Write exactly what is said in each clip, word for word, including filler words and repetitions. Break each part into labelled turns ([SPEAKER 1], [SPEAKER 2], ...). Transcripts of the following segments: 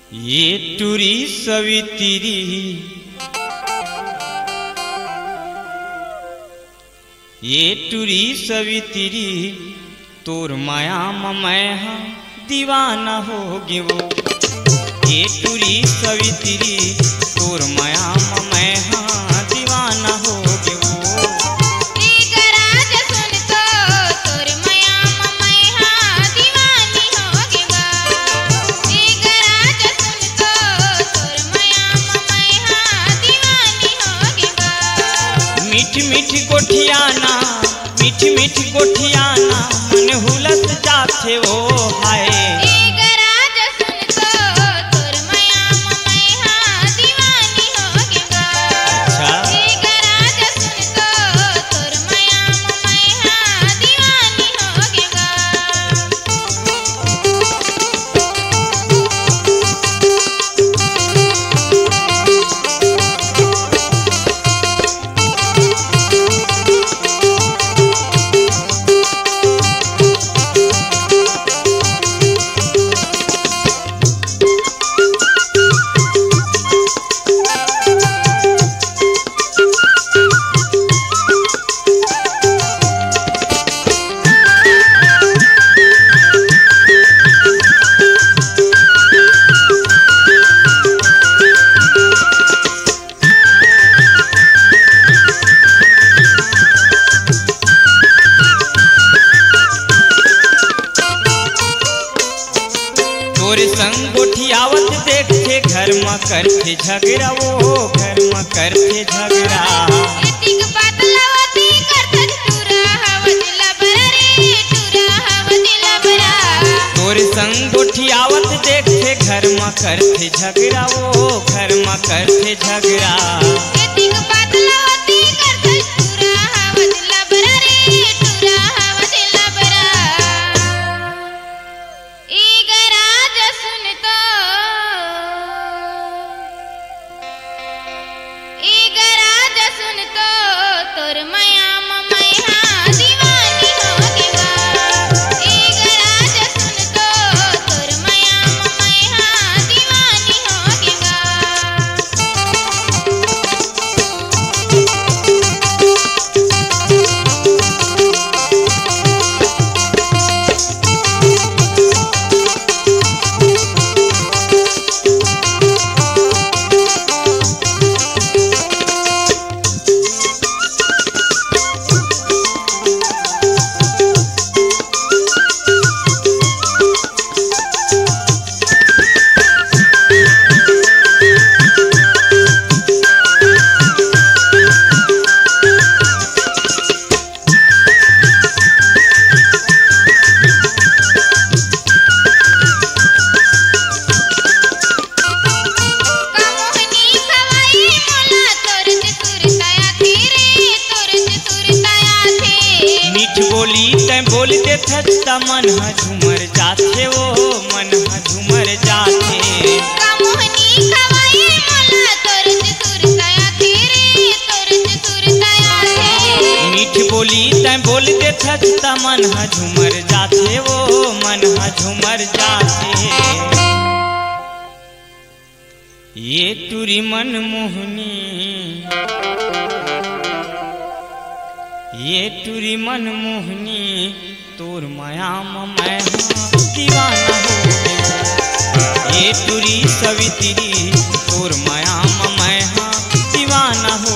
[SPEAKER 1] ये टूरी सवितिरी ये टूरी सवितिरी तोर माया मैं दीवाना होगी वो। ये टूरी सवितिरी तोर माया मैं दीवाना होगी वो। मीठी मीठी गोठियाना मीठी मीठी गोठियाना मन हुलस जाते वो हाय। तोरे संग गोठियावत देखे घर में करके झगड़ा वो घर में करके झगड़ा। तोरे संग गोठियावत देखे घर में करके झगड़ा वो घर में करके झगड़ा। बोलते थचता मन झूमर जाते वो मन झूमर जाते। मीठ बोली तैं बोलते थचता मन झूमर जाते वो मन झूमर जाते। ये टूरी मन मोहनी ये टूरी मन मोहनी तोर माया मैं दीवाना हो। ये टूरी सवितिरी तोर माया मैं दीवाना हो।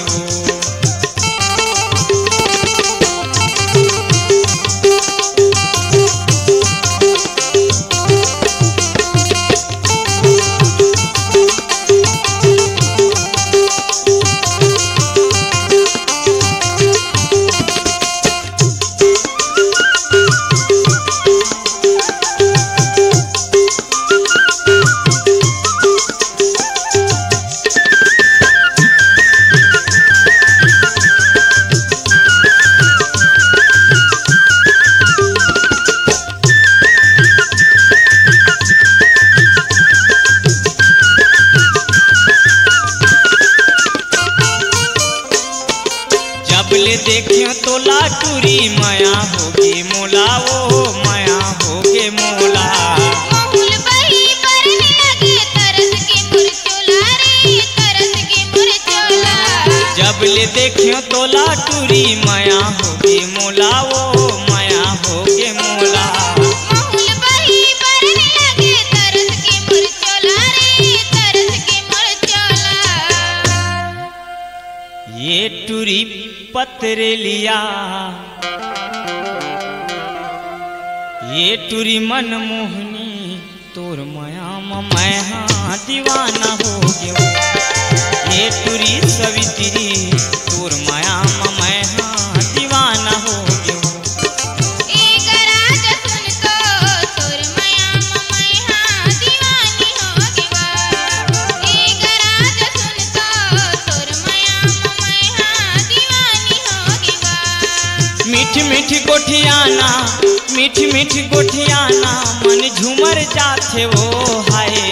[SPEAKER 1] देखियो तो लाटूरी माया होगी मोला वो माया होगे मोला।
[SPEAKER 2] बहुल बही परने लगे
[SPEAKER 1] देखियो तोला टूरी माया होगे मोला वो माया होगे मोला।
[SPEAKER 2] महुल बही बरने लगे तरस के मुरचोला रे तरस के मुरचोला।
[SPEAKER 1] ये टूरी पतरेलिया ये टूरी मनमोहनी तोर माया मैं हाँ दीवाना हो गयो। ये टूरी सवित्री तोर माया मैं हाँ दीवाना हो गयो।
[SPEAKER 2] एक राज सुन को तोर माया मैं हाँ दीवानी हो गयो। एक राज सुन को तोर माया मैं हाँ दीवानी हो गयो।
[SPEAKER 1] मीठी मीठी गोठियाना मीठी मीठी गोठियाना मन झूमर जाथे वो हाय